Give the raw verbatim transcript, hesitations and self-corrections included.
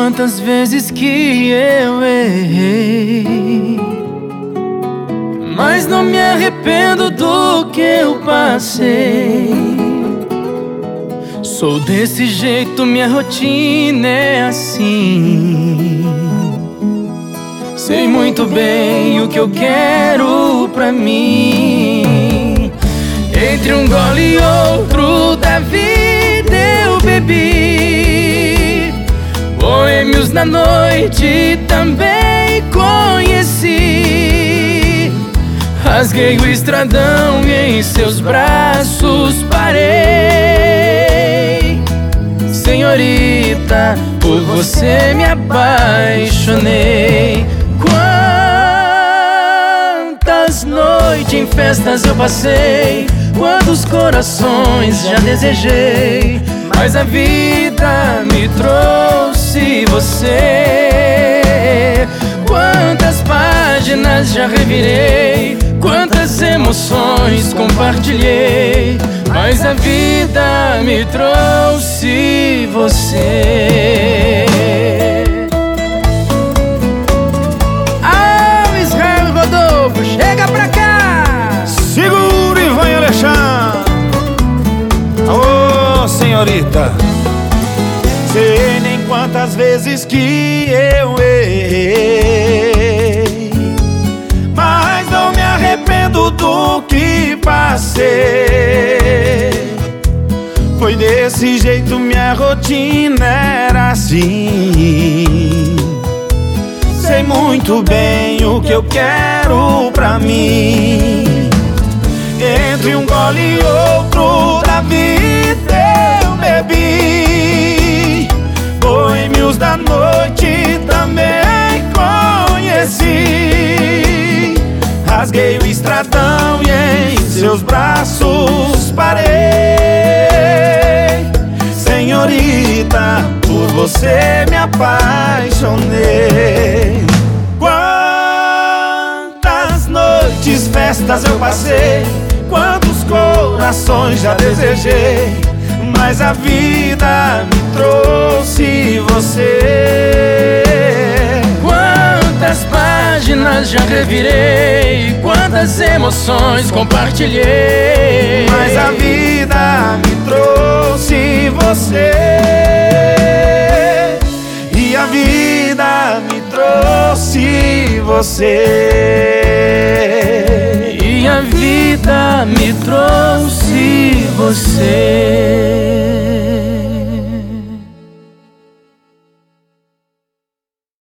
quantas vezes que eu errei, mas não me arrependo do que eu passei. Sou desse jeito, minha rotina é assim. Sei muito bem o que eu quero pra mim. Entre um gole e outro da vida eu bebi, boêmios na noite também conheci. Rasguei o estradão e em seus braços parei. Senhorita, por você me apaixonei. Quantas noites em festas eu passei, quantos corações já desejei, mas a vida me trouxe você. Quantas páginas já revirei, quantas emoções compartilhei, mas a vida me trouxe você. Ah, Israel Rodolfo, chega pra cá! Segura e vai, Alexandre! Ô, senhorita, sei nem quantas vezes que eu errei, mas não me arrependo do que passei. Foi desse jeito, minha rotina era assim. Sei muito bem o que eu quero pra mim. Entre um gole e outro da vida eu bebi, boêmios da noite também conheci. Rasguei o estradão e em seus braços parei. Senhorita, por você me apaixonei. Quantas noites, festas eu passei, quantos corações já desejei, mas a vida me trouxe você. Quantas páginas já revirei, quantas emoções compartilhei, mas a vida me trouxe você. E a vida me trouxe você. E a vida me trouxe você.